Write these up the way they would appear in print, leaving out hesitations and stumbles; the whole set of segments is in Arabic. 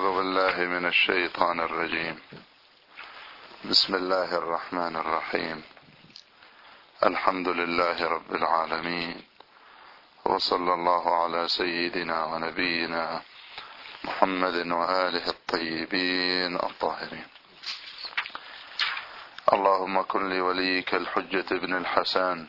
أعوذ بالله من الشيطان الرجيم. بسم الله الرحمن الرحيم. الحمد لله رب العالمين، وصلى الله على سيدنا ونبينا محمد وآله الطيبين الطاهرين. اللهم كن لوليك الحجة بن الحسن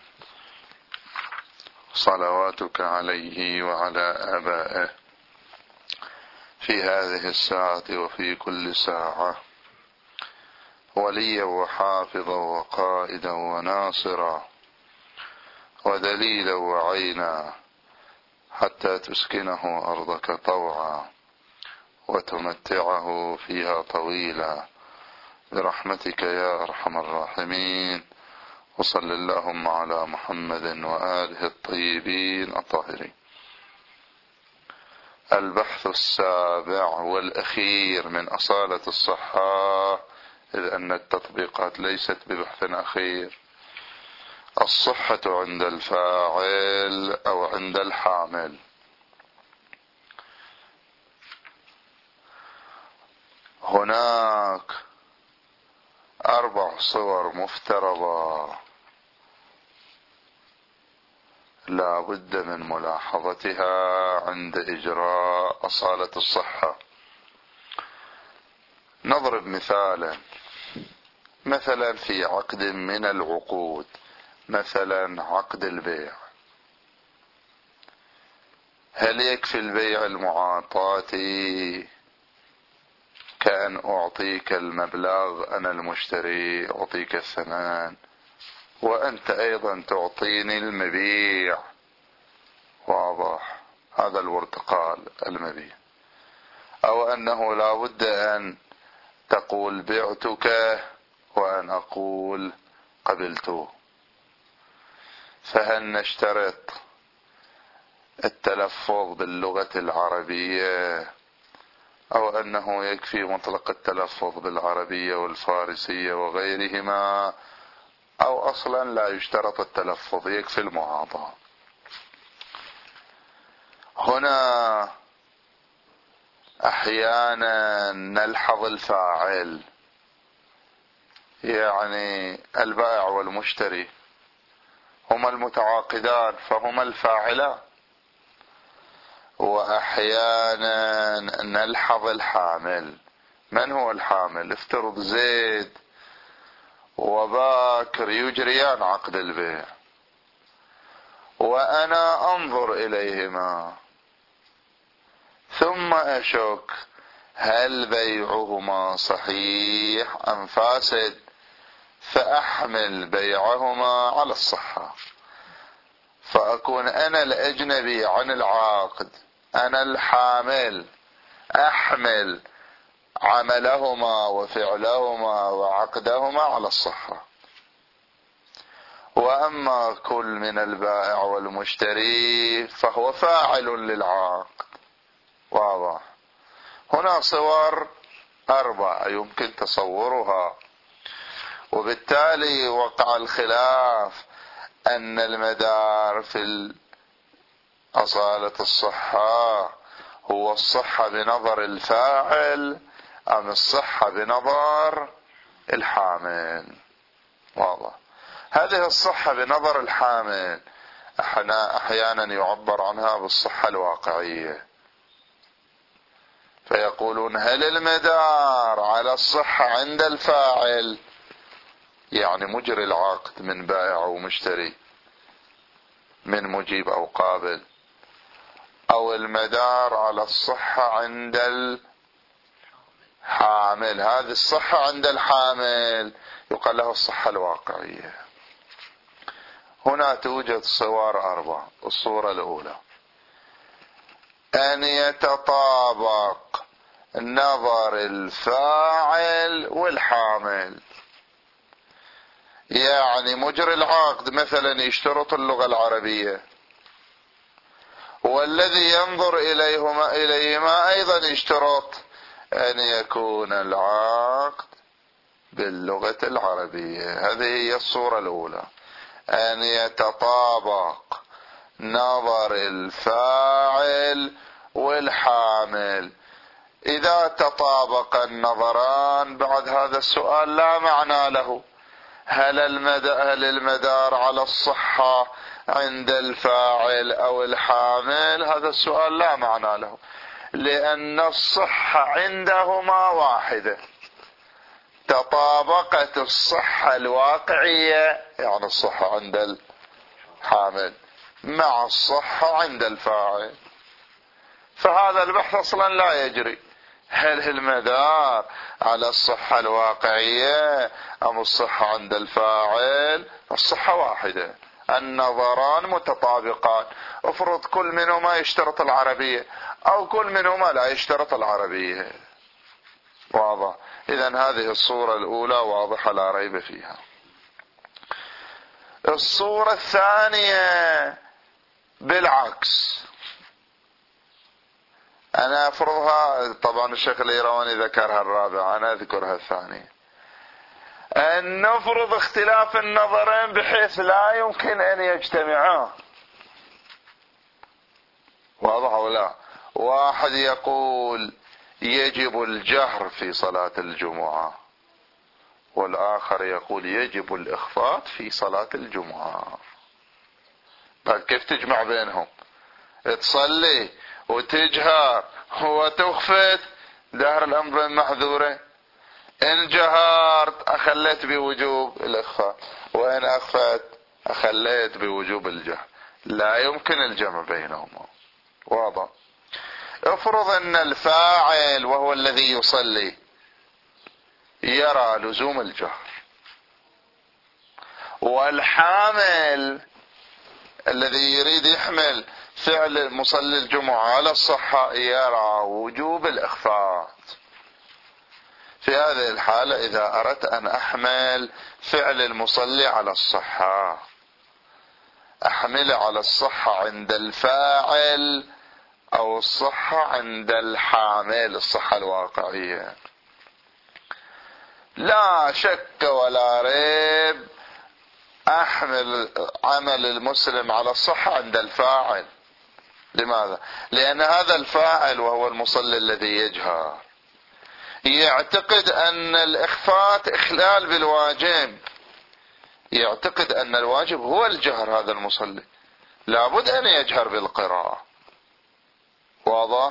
صلواتك عليه وعلى آبائه في هذه الساعة وفي كل ساعة وليا وحافظا وقائدا وناصرا ودليلا وعينا حتى تسكنه أرضك طوعا وتمتعه فيها طويلا برحمتك يا أرحم الراحمين. وصل اللهم على محمد وآله الطيبين الطاهرين. البحث السابع والأخير من أصالة الصحة، إذ أن التطبيقات ليست ببحث أخير. الصحة عند الفاعل أو عند الحامل. هناك 4 صور مفترضة لا بد من ملاحظتها عند إجراء أصالة الصحة. نضرب مثلا في عقد من العقود، مثلا عقد البيع، هل يكفي البيع المعاطاتي كأن أعطيك المبلغ أنا المشتري أعطيك الثمن وأنت أيضا تعطيني المبيع؟ واضح، هذا الورتقال المبيع. أو أنه لا بد أن تقول بعتك وأن أقول قبلته، فهل نشترط التلفظ باللغة العربية أو أنه يكفي مطلق التلفظ بالعربية والفارسية وغيرهما، أو أصلا لا يشترط التلفظ يكفي المعاطاة؟ هنا أحيانا نلحظ الفاعل، يعني البائع والمشتري هما المتعاقدان فهما الفاعلان، وأحيانا نلحظ الحامل. من هو الحامل؟ افترض زيد وباكر يجريان عقد البيع وأنا أنظر إليهما ثم أشك هل بيعهما صحيح أم فاسد، فأحمل بيعهما على الصحة، فأكون أنا الأجنبي عن العاقد، أنا الحامل، أحمل عملهما وفعلهما وعقدهما على الصحة. وأما كل من البائع والمشتري فهو فاعل للعقد. واضح. هنا صور 4 يمكن تصورها، وبالتالي وقع الخلاف أن المدار في أصالة الصحة هو الصحة بنظر الفاعل أم الصحة بنظر الحامل. واضح. هذه الصحة بنظر الحامل أحيانا يعبر عنها بالصحة الواقعية، فيقولون هل المدار على الصحة عند الفاعل، يعني مجري العقد من بائع ومشتري، من مجيب أو قابل، أو المدار على الصحة عند الحامل؟ هذه الصحة عند الحامل يقال له الصحة الواقعية. هنا توجد صور 4. الصورة الأولى أن يتطابق نظر الفاعل والحامل، يعني مجري العقد مثلا يشترط اللغة العربية، والذي ينظر إليهما أيضا يشترط أن يكون العقد باللغة العربية. هذه هي الصورة الأولى، أن يتطابق نظر الفاعل والحامل، إذا تطابق النظران بعد هذا السؤال لا معنى له. هل المدار على الصحة عند الفاعل أو الحامل؟ هذا السؤال لا معنى له، لأن الصحة عندهما واحدة. تطابقت الصحة الواقعية، يعني الصحة عند الحامل مع الصحة عند الفاعل، فهذا البحث أصلا لا يجري. هل المدار على الصحة الواقعية أم الصحة عند الفاعل؟ الصحة واحدة، النظران متطابقان. افرض كل منهما يشترط العربية أو كل منهما لا يشترط العربية. واضح؟ إذن هذه الصورة الأولى واضحة لا ريب فيها. الصورة الثانية بالعكس، أنا أفرضها، طبعا الشيخ الإيرواني ذكرها الرابعة، أنا أذكرها الثانية. أن نفرض اختلاف النظرين بحيث لا يمكن أن يجتمعا. واضح ولا؟ واحد يقول يجب الجهر في صلاة الجمعة، والآخر يقول يجب الإخفاء في صلاة الجمعة. طيب كيف تجمع بينهم؟ تصلي وتجهر وتخفت، دهر الأمر بين محذورين. إن جهرت أخليت بوجوب الإخفاء، وإن أخفت أخليت بوجوب الجهر، لا يمكن الجمع بينهما. واضح؟ افرض أن الفاعل وهو الذي يصلي يرى لزوم الجهر، والحامل الذي يريد يحمل فعل مصلي الجمعة على الصحة يرى وجوب الإخفاء. في هذه الحالة إذا أردت أن أحمل فعل المصلي على الصحة، أحمل على الصحة عند الفاعل أو الصحة عند الحامل، الصحة الواقعية. لا شك ولا ريب أحمل عمل المسلم على الصحة عند الفاعل. لماذا؟ لأن هذا الفاعل وهو المصلي الذي يجهر يعتقد أن الإخفاء إخلال بالواجب، يعتقد أن الواجب هو الجهر. هذا المصلي لابد أن يجهر بالقراءة. واضح؟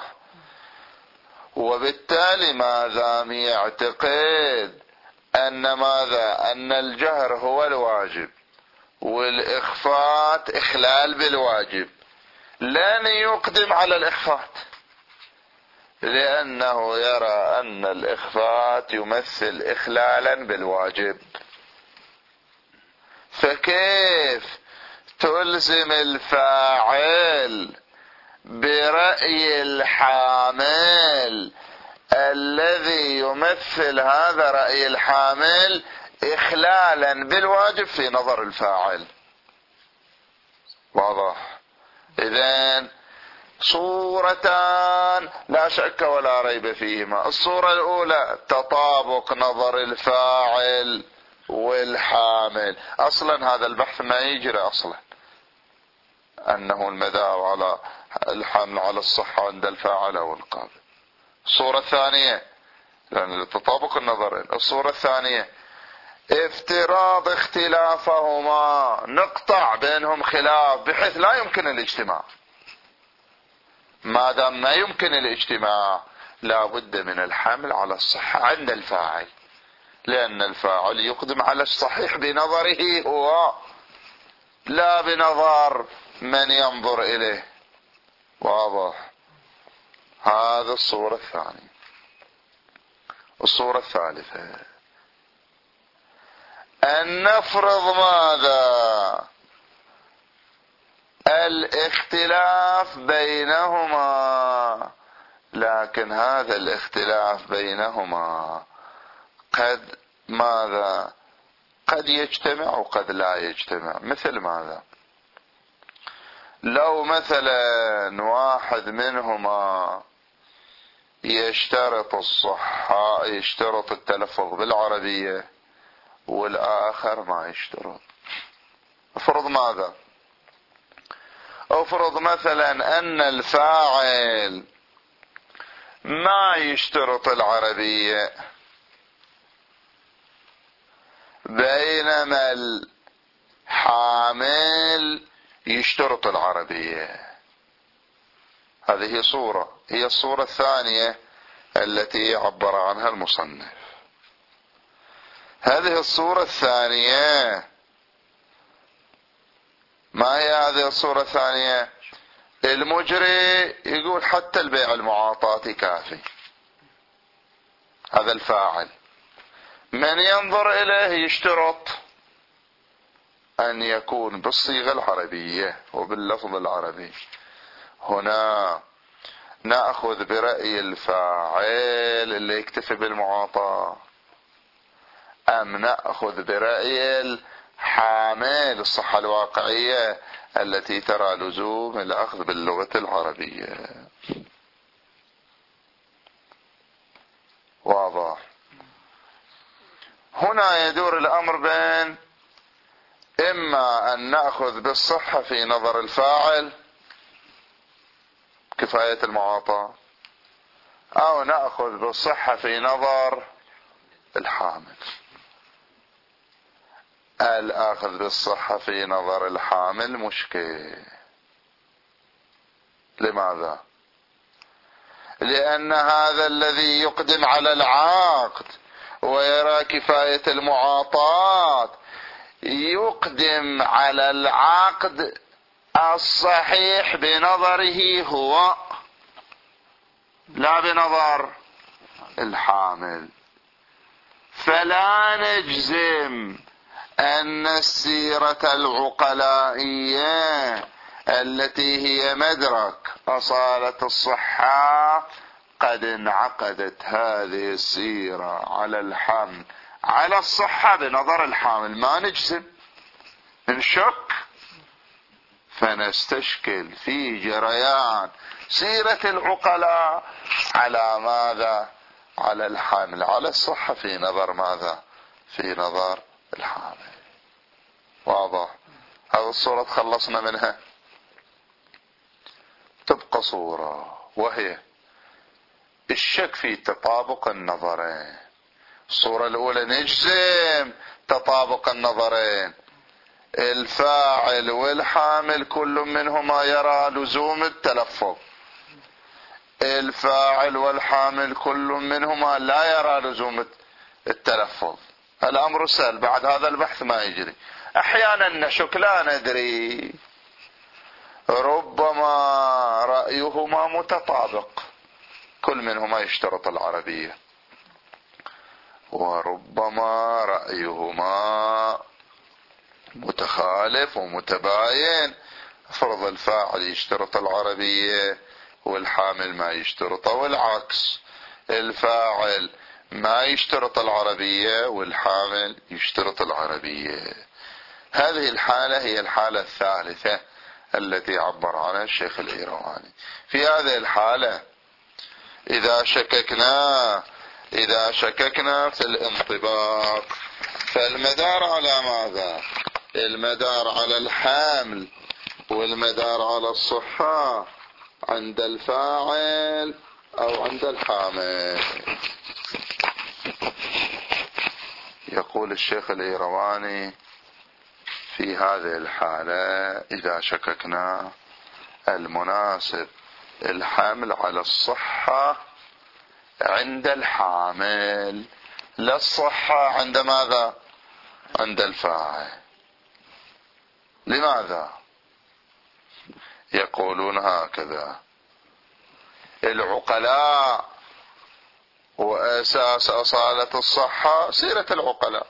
وبالتالي ما دام يعتقد أن ماذا؟ أن الجهر هو الواجب والإخفاء إخلال بالواجب، لن يقدم على الإخفاء، لأنه يرى أن الإخفاء يمثل إخلالا بالواجب. فكيف تلزم الفاعل برأي الحامل الذي يمثل هذا رأي الحامل إخلالا بالواجب في نظر الفاعل؟ واضح؟ إذن صورتان لا شك ولا ريب فيهما. الصورة الأولى تطابق نظر الفاعل والحامل. أصلا هذا البحث ما يجري أصلا، أنه المدار على الحمل على الصحة عند الفاعل أو القابل. الصورة الثانية لأن تطابق النظرين. الصورة الثانية افتراض اختلافهما، نقطع بينهم خلاف بحيث لا يمكن الاجتماع. ما دام ما يمكن الاجتماع لا بد من الحمل على الصحة عند الفاعل، لأن الفاعل يقدم على الصحيح بنظره هو لا بنظر من ينظر إليه. واضح؟ هذا الصورة الثانية. الصورة الثالثة أن نفرض ماذا؟ الاختلاف بينهما، لكن هذا الاختلاف بينهما قد ماذا؟ قد يجتمع وقد لا يجتمع. مثل ماذا؟ لو مثلا واحد منهما يشترط الصحة، يشترط التلفظ بالعربية، والآخر ما يشترط. افرض ماذا؟ افرض مثلا أن الفاعل ما يشترط العربية، بينما الحامل يشترط العربية. هذه صورة، هي الصورة الثانية التي عبر عنها المصنف. هذه الصورة الثانية، ما هي هذه الصورة الثانية؟ المجري يقول حتى البيع المعاطاة كافي، هذا الفاعل. من ينظر إليه يشترط أن يكون بالصيغة العربية وباللفظ العربي. هنا نأخذ برأي الفاعل اللي يكتفي بالمعاطاة، أم نأخذ برأي الحامل الصحة الواقعية التي ترى لزوم الأخذ باللغة العربية؟ واضح. هنا يدور الأمر بين إما أن نأخذ بالصحة في نظر الفاعل كفاية المعاطاة، أو نأخذ بالصحة في نظر الحامل. الأخذ بالصحة في نظر الحامل مشكل. لماذا؟ لأن هذا الذي يقدم على العقد ويرى كفاية المعاطاة يقدم على العقد الصحيح بنظره هو، لا بنظر الحامل. فلا نجزم أن السيرة العقلائية التي هي مدرك أصالة الصحة قد انعقدت هذه السيرة على الحمل على الصحة بنظر الحامل. ما نجزم، نشك، فنستشكل في جريان سيرة العقلاء على ماذا؟ على الحامل، على الصحة في نظر ماذا؟ في نظر الحامل. واضح. هذه الصورة تخلصنا منها. تبقى صورة، وهي الشك في تطابق النظرين. الصورة الأولى نجزم تطابق النظرين، الفاعل والحامل كل منهما يرى لزوم التلفظ، الفاعل والحامل كل منهما لا يرى لزوم التلفظ. الأمر سهل، بعد هذا البحث ما يجري. أحيانا نشك، لا ندري، ربما رأيهما متطابق، كل منهما يشترط العربية، وربما رأيهما متخالف ومتباين. فرض الفاعل يشترط العربية والحامل ما يشترط، والعكس، الفاعل ما يشترط العربية والحامل يشترط العربية. هذه الحالة هي الحالة الثالثة التي عبر عنها الشيخ الإيرواني. في هذه الحالة إذا شككنا في الانطباق، فالمدار على ماذا؟ المدار على الحامل والمدار على الصحة عند الفاعل أو عند الحامل. يقول الشيخ الإيرواني في هذه الحالة إذا شككنا المناسب الحمل على الصحة عند الحامل، لا الصحة عند ماذا؟ عند الفاعل. لماذا؟ يقولون هكذا: العقلاء وأساس أصالة الصحة سيرة العقلاء.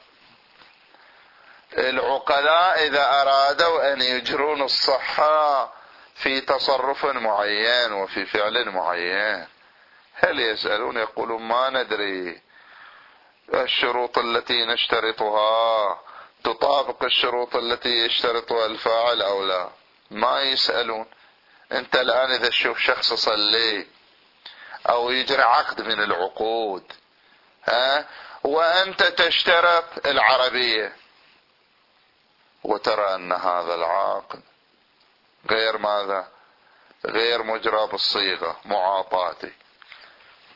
العقلاء إذا أرادوا أن يجرون الصحة في تصرف معين وفي فعل معين، هل يسألون؟ يقولون ما ندري الشروط التي نشترطها تطابق الشروط التي يشترطها الفاعل أو لا. ما يسألون. أنت الآن إذا تشوف شخص يصلي أو يجري عقد من العقود، وأنت تشترط العربية وترى أن هذا العقد غير ماذا؟ غير مجرى بالصيغة، معاطاتي،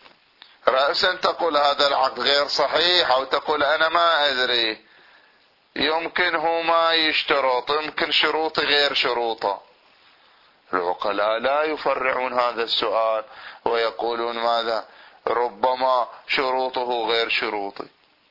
رأسا تقول هذا العقد غير صحيح، أو تقول أنا ما أدري، يمكن هو ما يشترط، يمكن شروط غير شروطه. العقلاء لا يفرعون هذا السؤال ويقولون ماذا؟ ربما شروطه غير شروطي،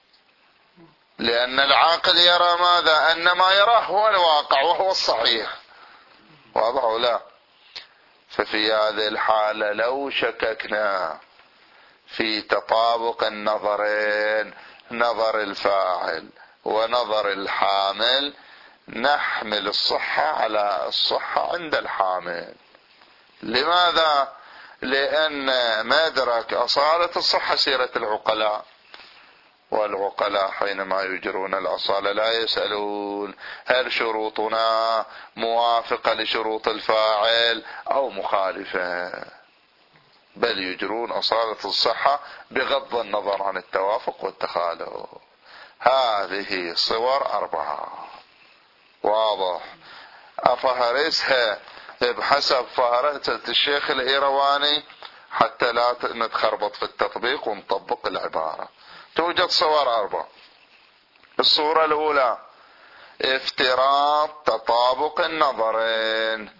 لأن العاقل يرى ماذا؟ أن ما يراه هو الواقع وهو الصحيح. واضح أو لا؟ ففي هذه الحالة لو شككنا في تطابق النظرين، نظر الفاعل ونظر الحامل، نحمل الصحة على الصحة عند الحامل. لماذا؟ لأن مدرك أصالة الصحة سيرة العقلاء، والعقلاء حينما يجرون الأصالة لا يسألون هل شروطنا موافقة لشروط الفاعل أو مخالفة، بل يجرون أصالة الصحة بغض النظر عن التوافق والتخالف. هذه صور 4. واضح؟ أفهرسها بحسب فهرسة الشيخ الإيرواني حتى لا نتخربط في التطبيق ونطبق العبارة. توجد صور 4. الصورة الأولى افتراض تطابق النظرين.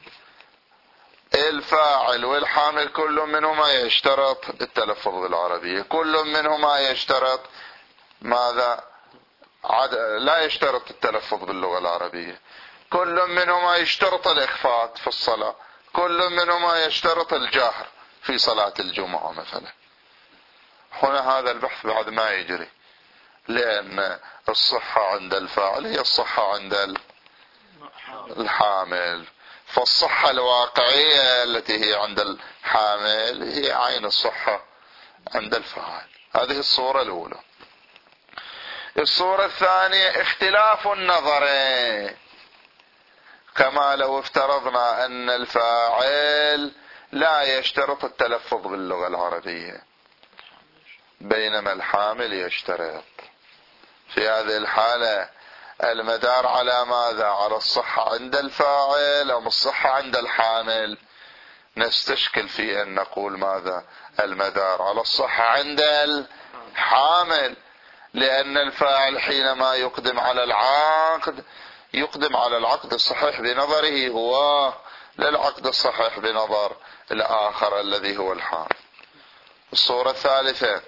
الفاعل والحامل كل منهما يشترط التلفظ بالعربية، كل منهما يشترط ماذا؟ لا يشترط التلفظ باللغة العربية. كل منهما يشترط الإخفاء في الصلاة، كل منهما يشترط الجهر في صلاة الجمعة مثلا. هنا هذا البحث بعد ما يجري، لأن الصحة عند الفاعل هي الصحة عند الحامل، فالصحة الواقعية التي هي عند الحامل هي عين الصحة عند الفاعل. هذه الصورة الأولى. الصورة الثانية اختلاف النظرين، كما لو افترضنا أن الفاعل لا يشترط التلفظ باللغة العربية بينما الحامل يشترط. في هذه الحالة المدار على ماذا؟ على الصحة عند الفاعل أم الصحة عند الحامل؟ نستشكل في أن نقول ماذا؟ المدار على الصحة عند الحامل، لأن الفاعل حينما يقدم على العقد يقدم على العقد الصحيح بنظره هو، لا العقد الصحيح بنظر الآخر الذي هو الحامل. الصورة الثالثة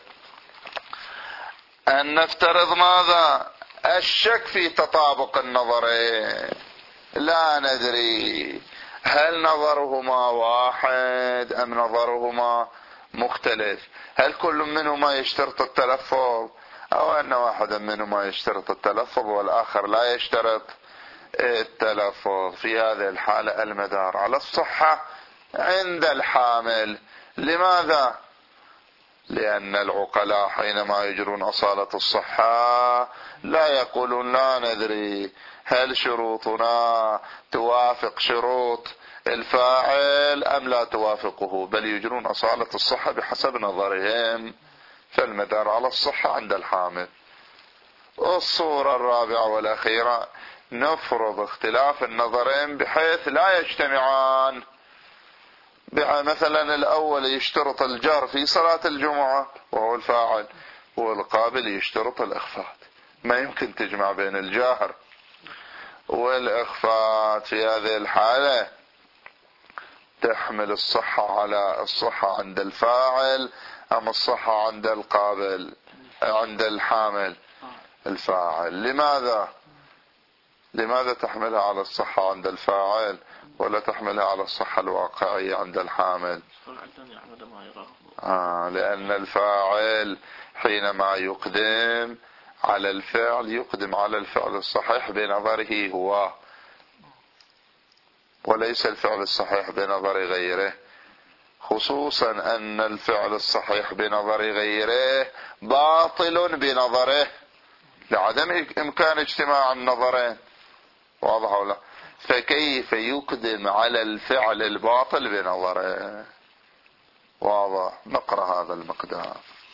أن نفترض ماذا؟ الشك في تطابق النظرين. لا ندري هل نظرهما واحد أم نظرهما مختلف، هل كل منهما يشترط التلفظ أو أن واحدا منهما يشترط التلفظ والآخر لا يشترط التلفظ. في هذه الحالة المدار على الصحة عند الحامل. لماذا؟ لأن العقلاء حينما يجرون أصالة الصحة لا يقولون لا ندري هل شروطنا توافق شروط الفاعل أم لا توافقه، بل يجرون أصالة الصحة بحسب نظرهم، فالمدار على الصحة عند الحامل. الصورة الرابعة والأخيرة نفرض اختلاف النظرين بحيث لا يجتمعان. مثلا الأول يشترط الجهر في صلاة الجمعة وهو الفاعل، والقابل يشترط الإخفاء. ما يمكن تجمع بين الجهر والإخفاء. في هذه الحالة تحمل الصحة على الصحة عند الفاعل أم الصحة عند القابل عند الحامل الفاعل. لماذا تحملها على الصحة عند الفاعل ولا تحملها على الصحة الواقعية عند الحامل؟ لأن الفاعل حينما يقدم على الفعل يقدم على الفعل الصحيح بنظره هو، وليس الفعل الصحيح بنظر غيره، خصوصا أن الفعل الصحيح بنظر غيره باطل بنظره لعدم إمكان اجتماع النظرين. واضح ولا؟ فكيف يقدم على الفعل الباطل بنظره؟ واضح؟ نقرأ هذا المقدار.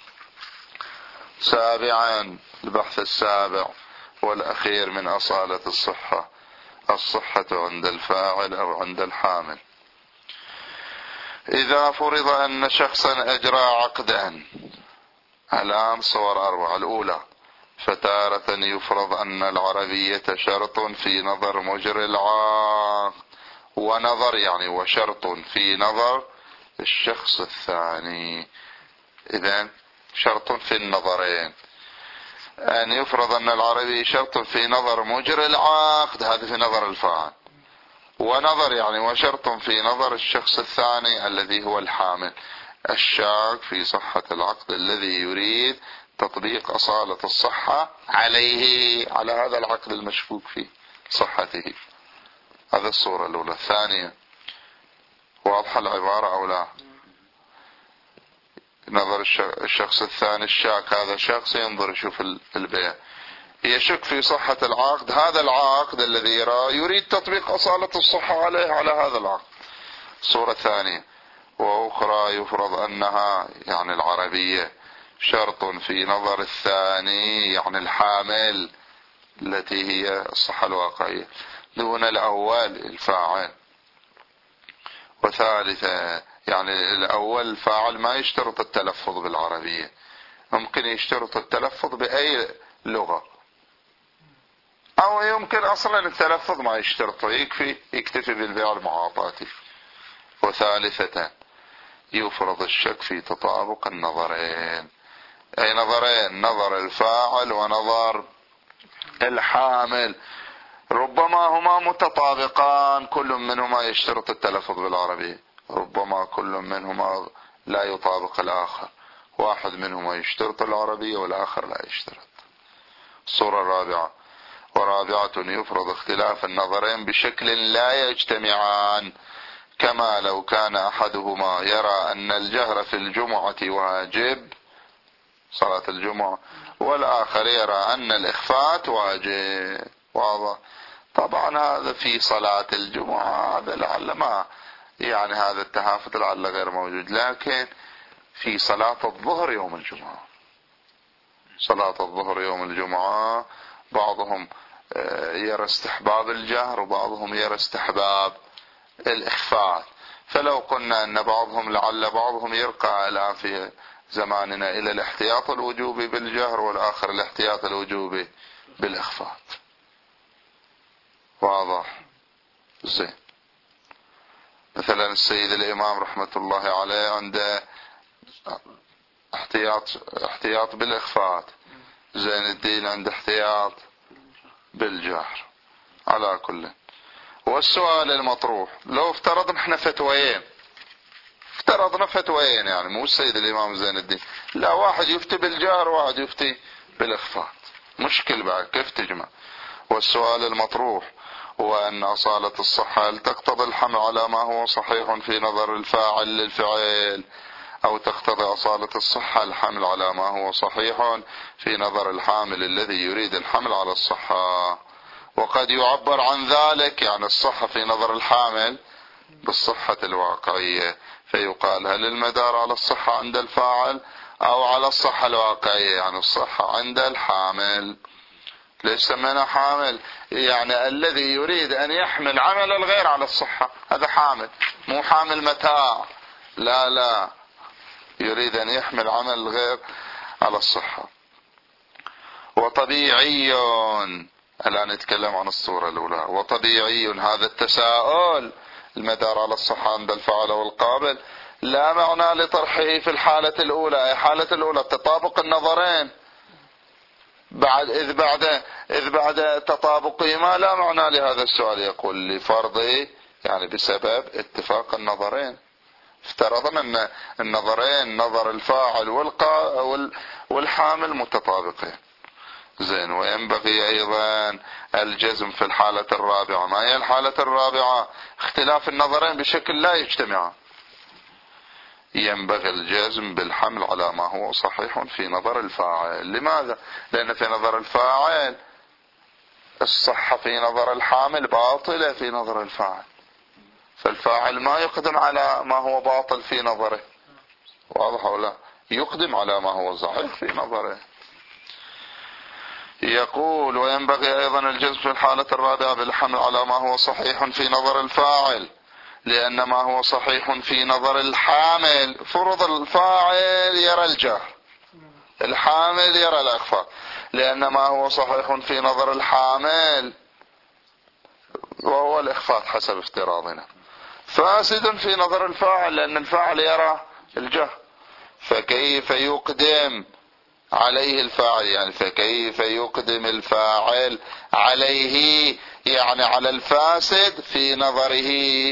سابعا، البحث السابع والأخير من أصالة الصحة: الصحة عند الفاعل أو عند الحامل. إذا فرض أن شخصا أجرى عقدا الآن صور 4. الأولى: فتارة يفرض أن العربية شرط في نظر مجري العقد، ونظر يعني وشرط في نظر الشخص الثاني. إذن شرط في النظرين. أن يفرض أن العربية شرط في نظر مجري العقد، هذا في نظر الفاعل، ونظر يعني وشرط في نظر الشخص الثاني الذي هو الحامل الشاك في صحة العقد الذي يريد تطبيق أصالة الصحة عليه، على هذا العقد المشكوك في صحته. هذا الصورة الأولى. الثانية: واضحة العبارة أو لا؟ نظر الشخص الثاني الشاك، هذا شخص ينظر يشوف البيع، يشك في صحة العقد، هذا العقد الذي يراه يريد تطبيق أصالة الصحة عليه، على هذا العقد. صورة ثانية: وأخرى يفرض أنها يعني العربية شرط في نظر الثاني يعني الحامل التي هي الصحة الواقعية دون الأول الفاعل. وثالثة يعني الأول الفاعل ما يشترط التلفظ بالعربية، ممكن يشترط التلفظ بأي لغة، أو يمكن أصلا التلفظ ما يشترطه، يكتفي بالبيع المعاطاتي. وثالثة: يفرض الشك في تطابق النظرين. أي نظرين؟ نظر الفاعل ونظر الحامل، ربما هما متطابقان، كل منهما يشترط التلفظ بالعربية، ربما كل منهما لا يطابق الآخر، واحد منهما يشترط العربية والآخر لا يشترط. الصورة الرابعة: ورابعة: يفرض اختلاف النظرين بشكل لا يجتمعان، كما لو كان أحدهما يرى أن الجهر في الجمعة واجب، صلاة الجمعة، والآخر يرى أن الإخفاء واجب. واضح؟ طبعا هذا في صلاة الجمعة، هذا لعل ما يعني هذا التهافت لعل غير موجود، لكن في صلاة الظهر يوم الجمعة، صلاة الظهر يوم الجمعة بعضهم يرى استحباب الجهر وبعضهم يرى استحباب الإخفاء. فلو قلنا أن بعضهم لعل بعضهم يرقى الآن في زماننا إلى الاحتياط الوجوبي بالجهر والآخر الاحتياط الوجوبي بالإخفاء. واضح؟ زين. مثلا السيد الإمام رحمة الله عليه عنده احتياط بالإخفاء، زين الدين عنده احتياط بالجهر. على كل، والسؤال المطروح لو افترضنا احنا فتوين، افترضنا فتوين يعني مو السيد الإمام زين الدين، لا واحد يفتي بالجهر وواحد يفتي بالإخفاء، مشكل بعد كيف تجمع؟ والسؤال المطروح هو أن أصالة الصحة هل تقتضي الحمل على ما هو صحيح في نظر الفاعل للفعل، أو تقتضي أصالة الصحة الحمل على ما هو صحيح في نظر الحامل الذي يريد الحمل على الصحة. وقد يعبر عن ذلك يعني الصحة في نظر الحامل بالصحة الواقعية، فيقال هل المدار على الصحة عند الفاعل أو على الصحة الواقعية، يعني الصحة عند الحامل. ليش سمينا حامل؟ يعني الذي يريد أن يحمل عمل الغير على الصحة، هذا حامل، مو حامل متاع، لا يريد أن يحمل عمل الغير على الصحة. وطبيعي، الآن نتكلم عن الصورة الأولى، وطبيعي هذا التساؤل المدار على الصحة عند الفاعل والقابل لا معنى لطرحه في الحالة الأولى، أي حالة الأولى تطابق النظرين، إذ بعد تطابقهما لا معنى لهذا السؤال. يقول لفرضه يعني بسبب اتفاق النظرين، افترضنا أن النظرين نظر الفاعل والحامل متطابقين. زين. وينبغي أيضا الجزم في الحالة الرابعة. ما هي الحالة الرابعة؟ اختلاف النظرين بشكل لا يجتمع. ينبغي الجزم بالحمل على ما هو صحيح في نظر الفاعل. لماذا؟ لأن في نظر الفاعل الصحة في نظر الحامل باطلة في نظر الفاعل، فالفاعل ما يقدم على ما هو باطل في نظره، واضح ولا؟ يقدم على ما هو صحيح في نظره. يقول وينبغي أيضا الجزم في الحالة الرابعة بالحمل على ما هو صحيح في نظر الفاعل، لأن ما هو صحيح في نظر الحامل فرض الفاعل يرى الجهر، الحامل يرى الإخفاء، لأن ما هو صحيح في نظر الحامل وهو الإخفاء حسب افتراضنا، فاسد في نظر الفاعل لأن الفاعل يرى الجهل. فكيف يقدم عليه الفاعل، يعني فكيف يقدم الفاعل عليه، يعني على الفاسد في نظره.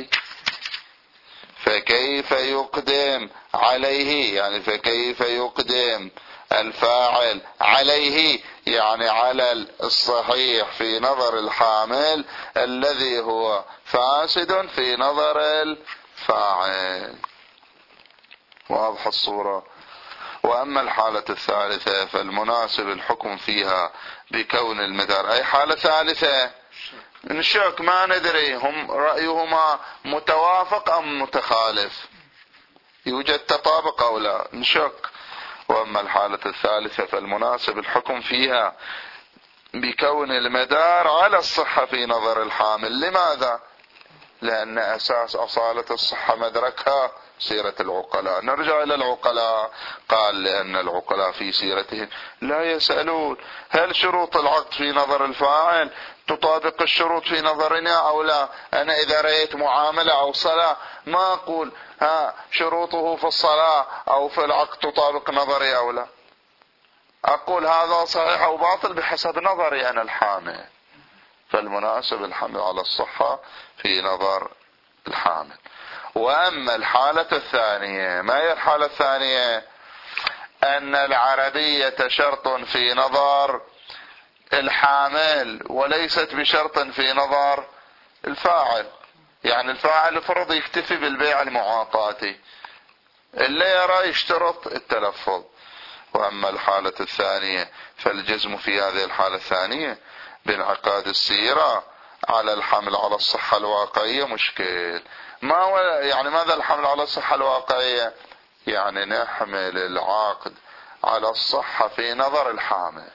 فكيف يقدم عليه، يعني فكيف يقدم الفاعل عليه، يعني على الصحيح في نظر الحامل الذي هو فاسد في نظر الفاعل. واضح الصورة. وأما الحالة الثالثة فالمناسب الحكم فيها بكون المدار، أي حالة ثالثة نشك، ما ندري هم رأيهما متوافق أم متخالف، يوجد تطابق أو لا، نشك. وأما الحالة الثالثة فالمناسب الحكم فيها بكون المدار على الصحة في نظر الحامل. لماذا؟ لأن أساس أصالة الصحة مدركها سيرة العقلاء. نرجع إلى العقلاء، قال لأن العقلاء في سيرتهم لا يسألون هل شروط العقد في نظر الفاعل تطابق الشروط في نظرنا أو لا. أنا إذا رأيت معاملة أو صلاة ما أقول شروطه في الصلاة أو في العقد تطابق نظري أو لا، أقول هذا صحيح أو باطل بحسب نظري أنا الحامل. فالمناسب الحمل على الصحة في نظر الحامل. وأما الحالة الثانية، ما هي الحالة الثانية؟ أن العربية شرط في نظر الحامل وليست بشرط في نظر الفاعل. يعني الفاعل فرض يكتفي بالبيع المعاطاتي، اللي يرى يشترط التلفظ. وأما الحالة الثانية فالجزم في هذه الحالة الثانية بانعقاد السيرة على الحمل على الصحة الواقعية مشكل. ما هو يعني ماذا الحمل على الصحة الواقعية؟ يعني نحمل العقد على الصحة في نظر الحامل.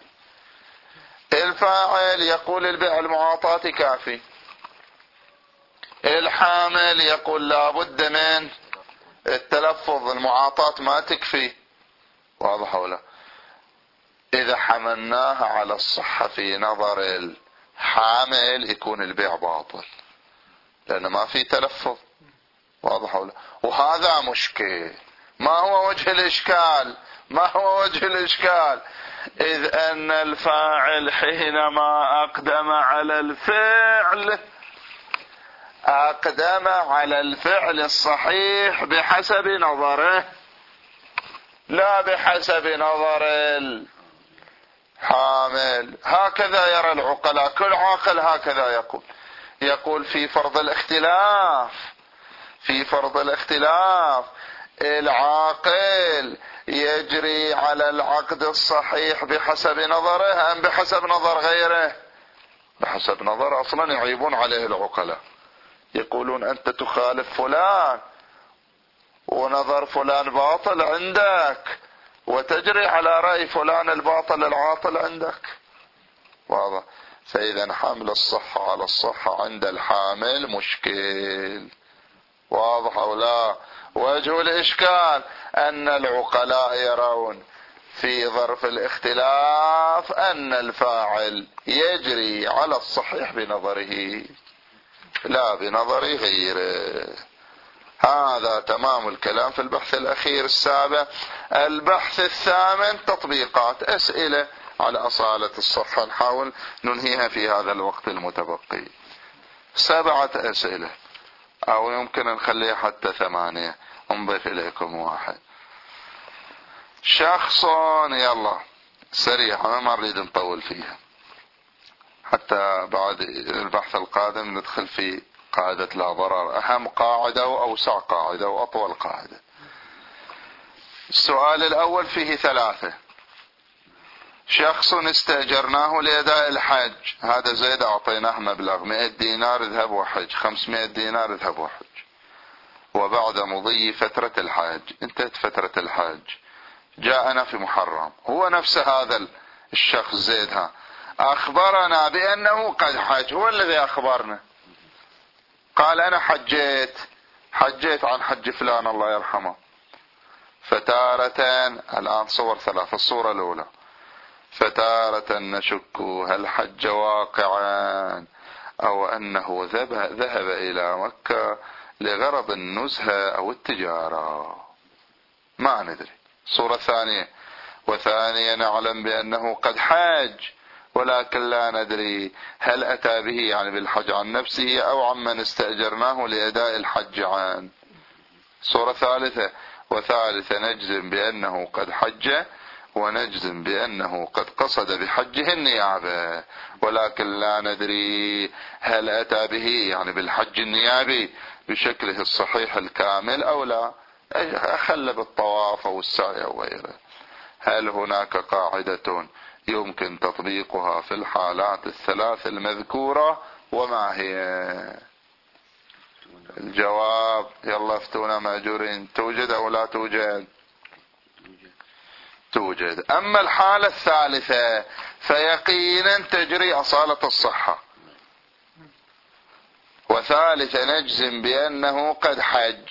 الفاعل يقول البيع المعاطاتي كافي، الحامل يقول لا بد من التلفظ، المعاطاة ما تكفي. واضح ولا؟ إذا حملناها على الصحة في نظر الحامل يكون البيع باطل لأن ما في تلفظ. واضح ولا؟ وهذا مشكل. ما هو وجه الإشكال؟ ما هو وجه الإشكال؟ إذ أن الفاعل حينما أقدم على الفعل أقدم على الفعل الصحيح بحسب نظره لا بحسب نظر الحامل. هكذا يرى العقلاء، كل عاقل هكذا يقول في فرض الاختلاف. في فرض الاختلاف العاقل يجري على العقد الصحيح بحسب نظره أم بحسب نظر غيره؟ بحسب نظر. أصلا يعيبون عليه العقلاء، يقولون أنت تخالف فلان ونظر فلان باطل عندك وتجري على رأي فلان الباطل العاطل عندك. واضح؟ فإذا حمل الصحة على الصحة عند الحامل مشكل. واضح أو لا؟ وجه الإشكال أن العقلاء يرون في ظرف الاختلاف أن الفاعل يجري على الصحيح بنظره لا بنظر غيره. هذا تمام الكلام في البحث الأخير السابع. البحث الثامن تطبيقات، أسئلة على أصالة الصحة، نحاول ننهيها في هذا الوقت المتبقي. 7 أسئلة أو يمكن نخليها حتى 8، نضيف إليكم 1. شخص، يلا سريعا ما نريد نطول فيها حتى بعد البحث القادم ندخل في قاعدة لا ضرر، أهم قاعدة وأوسع قاعدة وأطول قاعدة. السؤال الأول فيه 3. شخص استأجرناه لأداء الحج، هذا زيد أعطيناه مبلغ 100 دينار اذهب وحج، 500 دينار اذهب وحج. وبعد مضي فترة الحج، انتهت فترة الحج، جاءنا في محرم، هو نفس هذا الشخص زيد أخبرنا بأنه قد حج، هو الذي أخبرنا، قال أنا حجيت عن حج فلان الله يرحمه، فتارة، الآن صور ثلاث. الصورة الأولى: فتارة نشك هل حج واقعا أو أنه ذهب إلى مكة لغرض النزهة أو التجارة، ما ندري. الصورة الثانية: وثانيا نعلم بأنه قد حاج ولكن لا ندري هل أتى به يعني بالحج عن نفسه أو عمن استأجرناه لأداء الحج عنه. الصورة الثالثة: وثالثا نجزم بأنه قد حج ونجزم بأنه قد قصد بحجه النيابة ولكن لا ندري هل أتى به يعني بالحج النيابي بشكله الصحيح الكامل أو لا، أخل بالطواف أو السعي أو غيره. هل هناك قاعدة يمكن تطبيقها في الحالات الثلاث المذكورة وما هي؟ الجواب: يلا افتونا مأجورين. توجد أو لا توجد؟ توجد. أما الحالة الثالثة فيقينا تجري أصالة الصحة. وثالثا نجزم بأنه قد حج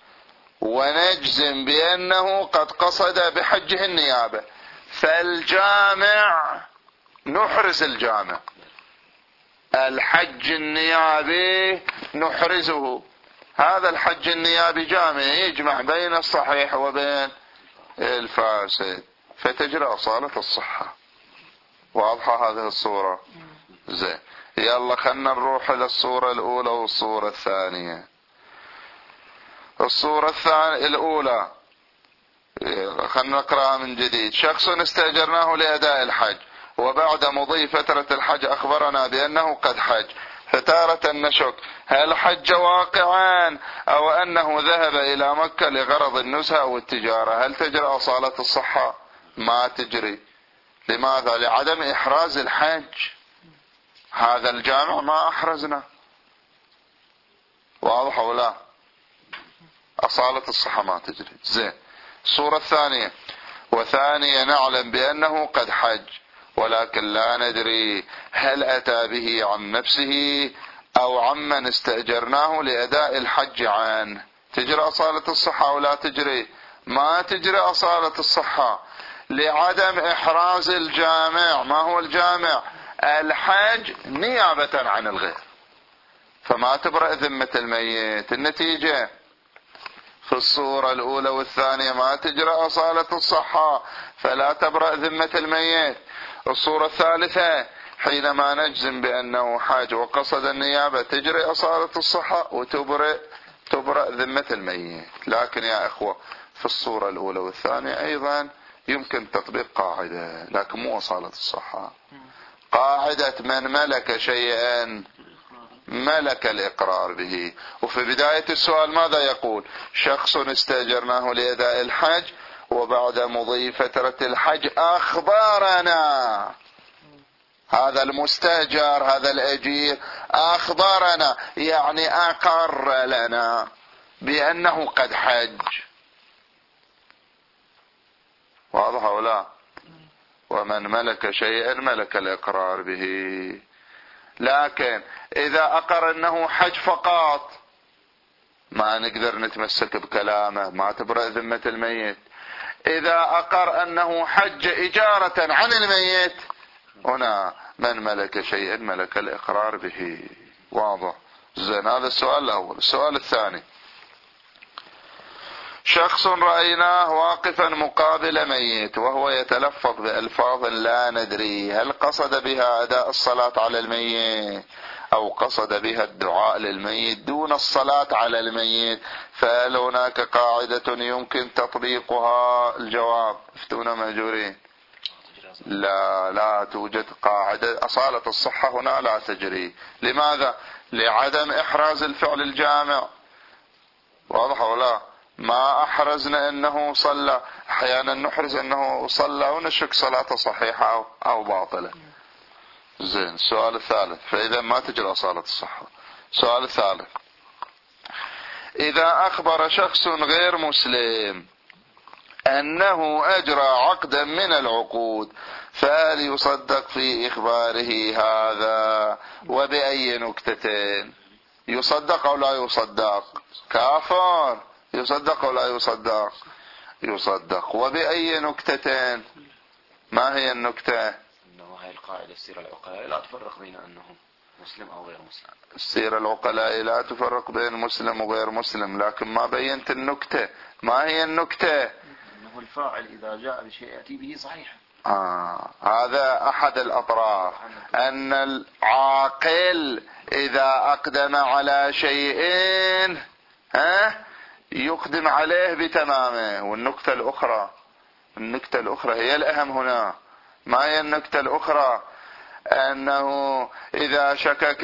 ونجزم بأنه قد قصد بحجه النيابة. فالجامع نحرز الجامع، الحج النيابي نحرزه. هذا الحج النيابي جامع يجمع بين الصحيح وبين الفاسد، فتجري أصالة الصحة. واضحة هذه الصورة؟ زين. يلا خلنا نروح إلى الصورة الأولى والصورة الثانية. الصورة الأولى خلنا نقرأها من جديد. شخص استأجرناه لأداء الحج وبعد مضي فترة الحج أخبرنا بأنه قد حج، فتارة نشك هل حج واقعا أو أنه ذهب إلى مكة لغرض النزهة أو التجارة. هل تجري أصالة الصحة؟ ما تجري. لماذا؟ لعدم إحراز الحج. هذا الجامع ما أحرزنا. واضح ولا؟ أصالة الصحة ما تجري. زين. الصورة الثانية: وثانيا نعلم بأنه قد حج ولكن لا ندري هل أتى به عن نفسه أو عمن استأجرناه لأداء الحج عنه. تجري أصالة الصحة أو لا تجري؟ ما تجري أصالة الصحة لعدم إحراز الجامع. ما هو الجامع؟ الحج نيابة عن الغير، فما تبرأ ذمة الميت. النتيجة: في الصورة الأولى والثانية ما تجرى أصالة الصحة فلا تبرأ ذمة الميت. الصورة الثالثة حينما نجزم بأنه حاج وقصد النيابة تجري أصالة الصحة تبرأ ذمة الميت. لكن يا إخوة في الصورة الأولى والثانية أيضا يمكن تطبيق قاعدة، لكن مو أصالة الصحة. قاعدة من ملك شيئا ملك الإقرار به. وفي بداية السؤال ماذا يقول؟ شخص استأجرناه لأداء الحج وبعد مضي فترة الحج أخبرنا. هذا المستأجر هذا الأجير أخبرنا يعني أقر لنا بأنه قد حج. واضح ولا؟ ومن ملك شيئا ملك الإقرار به. لكن إذا أقر أنه حج فقط ما نقدر نتمسك بكلامه، ما تبرأ ذمة الميت. إذا أقر أنه حج إجارة عن الميت هنا من ملك شيئا ملك الإقرار به. واضح؟ زين. هذا السؤال الأول. السؤال الثاني: شخص رأيناه واقفا مقابل ميت وهو يتلفظ بألفاظ لا ندري هل قصد بها أداء الصلاة على الميت أو قصد بها الدعاء للميت دون الصلاة على الميت، فهل هناك قاعدة يمكن تطبيقها؟ الجواب: افتونا مأجورين. لا توجد قاعدة. أصالة الصحة هنا لا تجري. لماذا؟ لعدم إحراز الفعل الجامع. واضح ولا؟ ما أحرزنا أنه صلى. أحيانا نحرز أنه صلى ونشك صلاته صحيحة أو باطلة. زين. السؤال الثالث: فإذا ما تجري أصالة الصحة. السؤال الثالث: إذا أخبر شخص غير مسلم أنه أجرى عقدا من العقود فهل يصدق في إخباره هذا وبأي نكتتين؟ يصدق أو لا يصدق؟ كافر. يصدق أو لا يصدق؟ يصدق. وبأي نكتة؟ ما هي النكتة؟ أنه هاي القاعدة السيرة العقلاء لا تفرق بين أنه مسلم أو غير مسلم. السيرة العقلاء لا تفرق بين مسلم وغير مسلم، لكن ما بينت النكتة. ما هي النكتة؟ أنه الفاعل إذا جاء بشيء يأتي به صحيحا. هذا أحد الأطراف، أن العاقل إذا أقدم على شيء يقدم عليه بتمامه. والنكتة الأخرى هي الأهم هنا. ما هي النكتة الأخرى؟ أنه إذا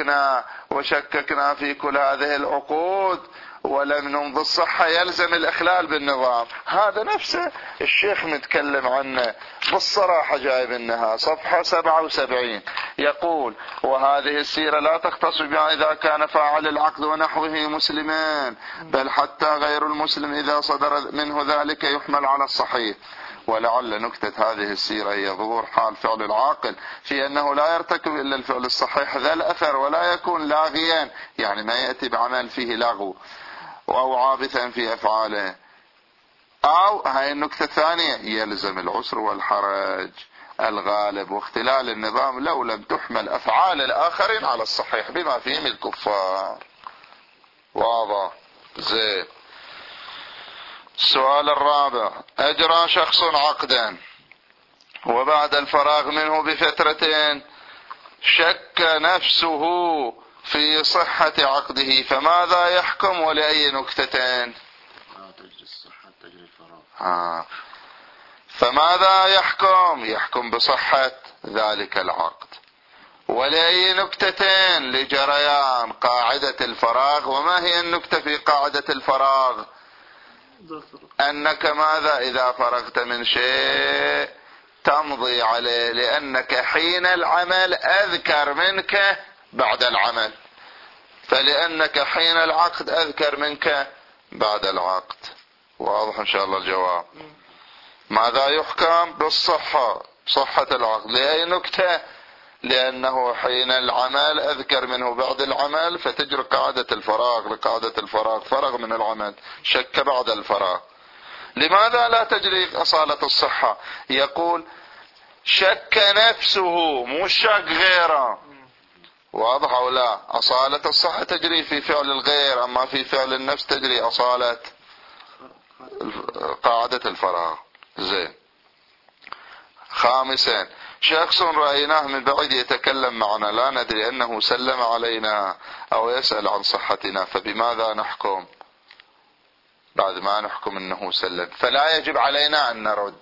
شككنا في كل هذه العقود ولم نمضي الصحة يلزم الإخلال بالنظام. هذا نفسه الشيخ متكلم عنه بالصراحة، جايب إنها صفحة 77 يقول: وهذه السيرة لا تختص بما إذا كان فاعل العقد ونحوه مسلمان، بل حتى غير المسلم إذا صدر منه ذلك يحمل على الصحيح. ولعل نكتة هذه السيرة هي ظهور حال فعل العاقل في أنه لا يرتكب إلا الفعل الصحيح ذا الأثر، ولا يكون لاغيا، يعني ما يأتي بعمل فيه لغو أو عابثا في أفعاله. أو هاي النكتة الثانية: يلزم العسر والحرج الغالب واختلال النظام لو لم تحمل أفعال الآخرين على الصحيح بما فيهم الكفار. واضح؟ زين. السؤال الرابع: أجرى شخص عقدا وبعد الفراغ منه بفترة شك نفسه في صحة عقده، فماذا يحكم ولأي نكتتين؟ تجري الصحة تجري الفراغ. فماذا يحكم؟ يحكم بصحة ذلك العقد. ولأي نكتتين؟ لجريان قاعدة الفراغ. وما هي النكتة في قاعدة الفراغ؟ أنك ماذا؟ إذا فرغت من شيء تمضي عليه، لأنك حين العمل أذكر منك بعد العمل، فلأنك حين العقد أذكر منك بعد العقد. واضح إن شاء الله الجواب. ماذا يحكم؟ بالصحة، صحة العقد. لأي نكتة؟ لأنه حين العمل أذكر منه بعد العمل، فتجري قاعدة الفراغ. لقاعدة الفراغ فرغ من العمل، شك بعد الفراغ. لماذا لا تجري أصالة الصحة؟ يقول: شك نفسه، مو شك غيره. واضح أو لا؟ أصالة الصحة تجري في فعل الغير، أما في فعل النفس تجري أصالة قاعدة الفراغ. زين. خامسا: شخص رأيناه من بعيد يتكلم معنا، لا ندري أنه سلم علينا أو يسأل عن صحتنا، فبماذا نحكم؟ بعد ما نحكم أنه سلم، فلا يجب علينا أن نرد.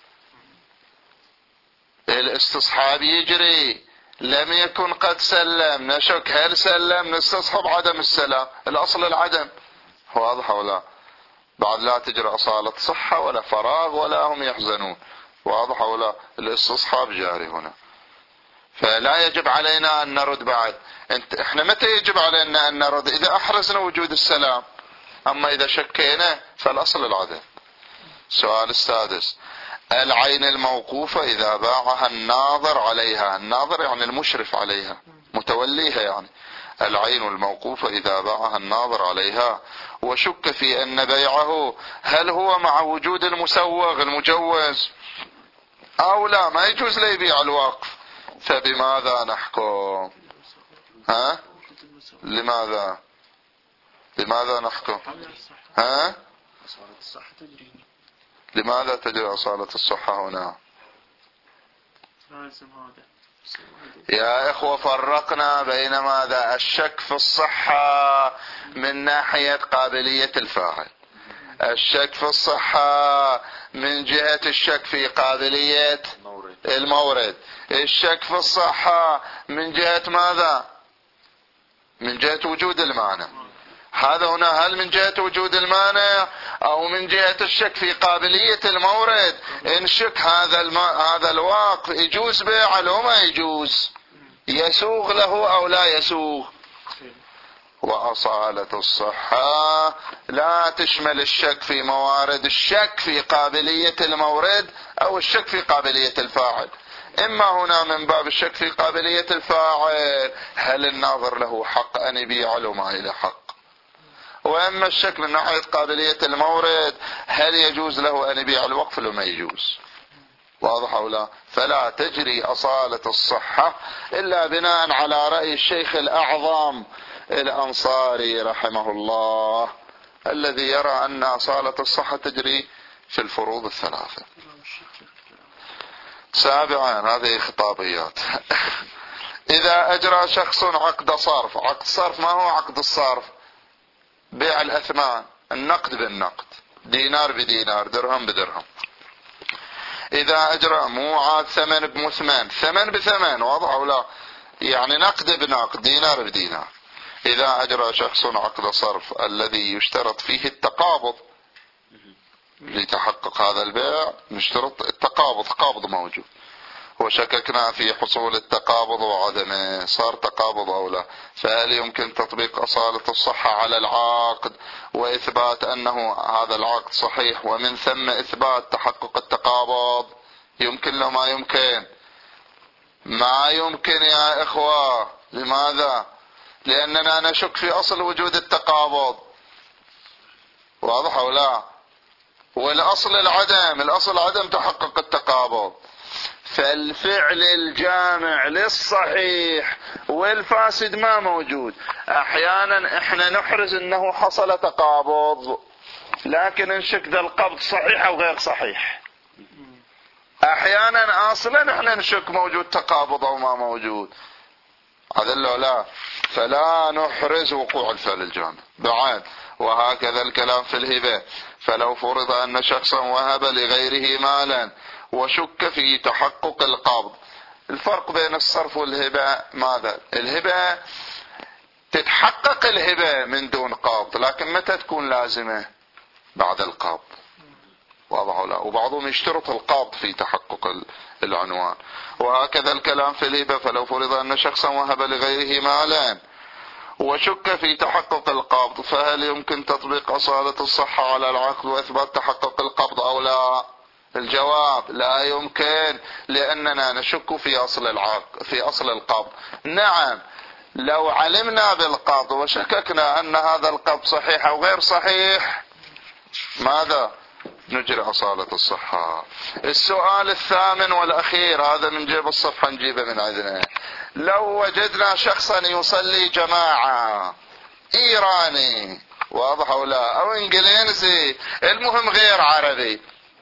الاستصحاب يجري، لم يكن قد سلم، نشك هل سلم، نستصحب عدم السلام، الأصل العدم. واضح ولا؟ بعد لا تجري أصالة صحة ولا فراغ ولا هم يحزنون. واضح ولا؟ الاستصحاب جاري هنا، فلا يجب علينا أن نرد. بعد احنا متى يجب علينا أن نرد؟ إذا أحرزنا وجود السلام، أما إذا شكينا فالأصل العدم. السؤال السادس: العين الموقوفة إذا باعها الناظر عليها، الناظر يعني المشرف عليها، متوليها يعني. العين الموقوفة إذا باعها الناظر عليها وشك في أن بيعه هل هو مع وجود المسوغ المجوز أو لا، ما يجوز لي يبيع الوقف، فبماذا نحكم؟ لماذا نحكم؟ لماذا تجري أصالة الصحة هنا؟ يا إخوة، فرقنا بين ماذا؟ الشك في الصحة من ناحية قابلية الفاعل، الشك في الصحة من جهة الشك في قابلية المورد، الشك في الصحة من جهة ماذا؟ من جهة وجود المعنى. هذا هنا هل من جهة وجود المانع أو من جهة الشك في قابلية المورد؟ إن شك هذا الواقف يجوز بيعه لو ما يجوز، يسوغ له أو لا يسوغ. وأصالة الصحة لا تشمل الشك في موارد، الشك في قابلية المورد أو الشك في قابلية الفاعل. إما هنا من باب الشك في قابلية الفاعل، هل الناظر له حق أن يبيع له ما له حق؟ وإما الشك من ناحية قابلية المورد، هل يجوز له أن يبيع الوقف لو ما يجوز؟ واضح أو لا؟ فلا تجري أصالة الصحة إلا بناء على رأي الشيخ الأعظم الأنصاري رحمه الله، الذي يرى أن أصالة الصحة تجري في الفروض الثلاثة. سابعا، هذه خطابيات. إذا أجرى شخص عقد صرف، عقد صرف ما هو عقد الصرف؟ بيع الأثمان، النقد بالنقد، دينار بدينار، درهم بدرهم. إذا أجرى مو عاد ثمن بمثمن، ثمن بثمن، واضح أو لا؟ يعني نقد بنقد، دينار بدينار. إذا أجرى شخص عقد صرف الذي يشترط فيه التقابض، لتحقق هذا البيع نشترط التقابض، تقابض موجود، وشككنا في حصول التقابض وعدمه، صار تقابض أو لا، فهل يمكن تطبيق أصالة الصحة على العقد وإثبات أنه هذا العقد صحيح، ومن ثم إثبات تحقق التقابض؟ يمكن لو ما يمكن؟ ما يمكن يا إخوة. لماذا؟ لأننا نشك في أصل وجود التقابض، واضح أو لا؟ والأصل العدم، الأصل عدم تحقق التقابض. فالفعل الجامع للصحيح والفاسد ما موجود. احيانا احنا نحرز انه حصل تقابض، لكن نشك ذا القبض صحيح او غير صحيح. احيانا اصلا احنا نشك موجود تقابض او ما موجود، هذا لا، فلا نحرز وقوع الفعل الجامع بعد. وهكذا الكلام في الهبة، فلو فرض ان شخصا وهب لغيره مالا وشك في تحقق القبض. الفرق بين الصرف والهبة ماذا؟ الهبة تتحقق الهبة من دون قبض، لكن متى تكون لازمة؟ بعد القبض، واضح ولا؟ وبعضهم يشترط القبض في تحقق العنوان. وهكذا الكلام في الهبة، فلو فرض أن شخصا وهب لغيره مالا وشك في تحقق القبض، فهل يمكن تطبيق أصالة الصحة على العقد وإثبات تحقق القبض أو لا؟ الجواب لا يمكن، لأننا نشك في أصل القبض. نعم، لو علمنا بالقبض وشككنا أن هذا القبض صحيح أو غير صحيح، ماذا؟ نجري أصالة الصحة. السؤال الثامن والأخير، هذا من جيب الصفحة نجيبه من عندنا. لو وجدنا شخصا يصلي جماعة، إيراني، واضح أو لا، أو إنجليزي، المهم غير عربي،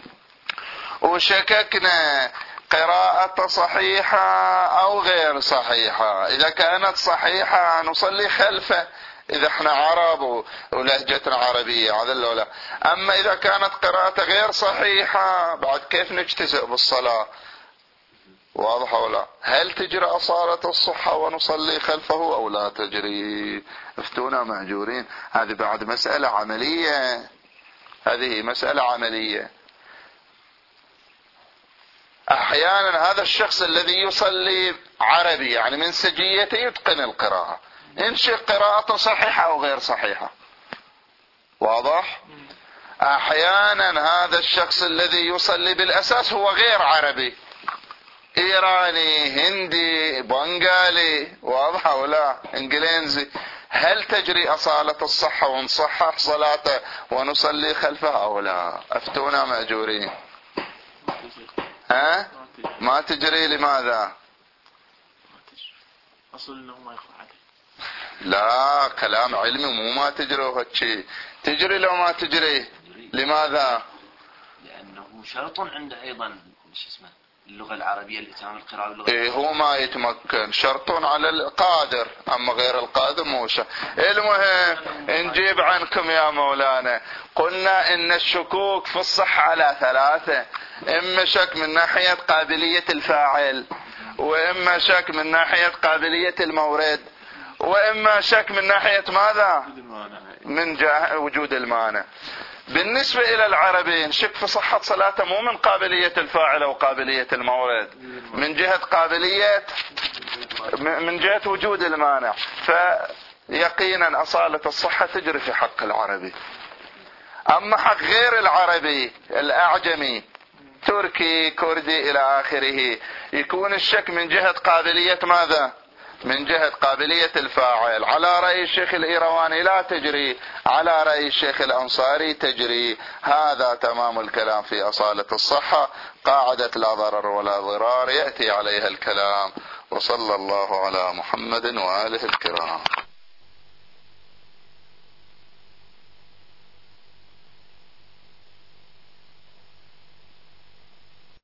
وشككنا قراءة صحيحة أو غير صحيحة. إذا كانت صحيحة نصلي خلفه إذا احنا عرب ولهجتنا عربية، هذا لا. أما إذا كانت قراءة غير صحيحة بعد كيف نجتزئ بالصلاة؟ واضح ولا؟ هل تجري أصالة الصحة ونصلي خلفه أو لا تجري؟ افتونا مأجورين. هذه بعد مسألة عملية، هذه مسألة عملية. احيانا هذا الشخص الذي يصلي عربي يعني من سجيته يتقن القراءة، انشئ قراءة صحيحة او غير صحيحة، واضح؟ احيانا هذا الشخص الذي يصلي بالاساس هو غير عربي، ايراني، هندي، بنغالي، واضح ولا انجليزي، هل تجري اصالة الصحة ونصحح صلاته ونصلي خلفه او لا؟ افتونا مأجورين. ها؟ ما تجري. لماذا؟ أصل أنه ما يخفى عليه. لا، كلام علمي، مو ما تجري وهالشي. تجري لو ما تجري. لماذا؟ لأنه شرط عنده أيضا شو اسمه اللغة العربية، الإتمام القراءة باللغة إيه، هو ما يتمكن، شرط على القادر، أما غير القادر مو شرط. المهم نجيب عنكم يا مولانا، قلنا إن الشكوك في الصحة على ثلاثة: إما شك من ناحية قابلية الفاعل، وإما شك من ناحية قابلية المورد، وإما شك من ناحية ماذا؟ من وجود المانع. بالنسبة إلى العربي نشك في صحة صلاته مو من قابلية الفاعل أو قابلية المورد، من جهة وجود المانع. فيقينا أصالة الصحة تجري في حق العربي. أما حق غير العربي، الأعجمي، تركي، كردي إلى آخره، يكون الشك من جهة قابلية ماذا؟ من جهة قابلية الفاعل على رأي الشيخ الإيرواني لا تجري، على رأي الشيخ الأنصاري تجري. هذا تمام الكلام في أصالة الصحة. قاعدة لا ضرر ولا ضرار يأتي عليها الكلام. وصلى الله على محمد وآله الكرام.